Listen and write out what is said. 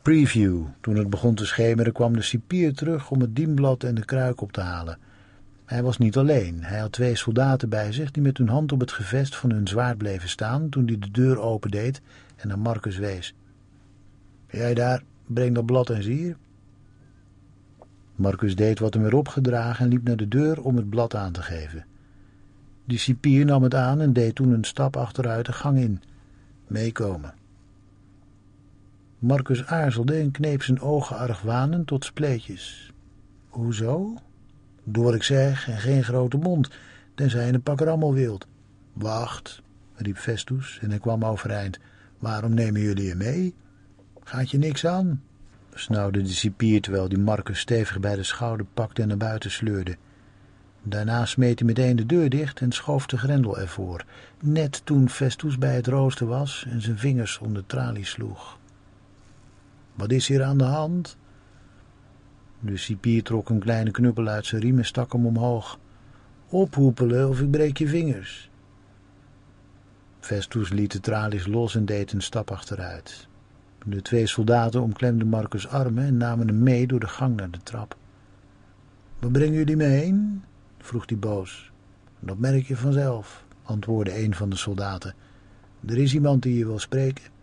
Preview. Toen het begon te schemeren kwam de cipier terug om het dienblad en de kruik op te halen. Hij was niet alleen. Hij had 2 soldaten bij zich die met hun hand op het gevest van hun zwaard bleven staan toen hij de deur opendeed en naar Marcus wees. Jij daar, breng dat blad eens hier. Marcus deed wat hem werd opgedragen en liep naar de deur om het blad aan te geven. De cipier nam het aan en deed toen een stap achteruit de gang in. Meekomen. Marcus aarzelde en kneep zijn ogen argwanend tot spleetjes. Hoezo? Door wat ik zeg en geen grote mond, tenzij je een pak rammel wilt. Wacht, riep Festus en hij kwam overeind. Waarom nemen jullie je mee? Gaat je niks aan? Snauwde de cipier terwijl die Marcus stevig bij de schouder pakte en naar buiten sleurde. Daarna smeet hij meteen de deur dicht en schoof de grendel ervoor, net toen Festus bij het rooster was en zijn vingers om de tralies sloeg. Wat is hier aan de hand? De cipier trok een kleine knuppel uit zijn riem en stak hem omhoog. Ophoepelen of ik breek je vingers. Festus liet de tralies los en deed een stap achteruit. De 2 soldaten omklemden Marcus' armen en namen hem mee door de gang naar de trap. Waar brengen jullie me heen? Vroeg hij boos. Dat merk je vanzelf, antwoordde een van de soldaten. Er is iemand die je wil spreken.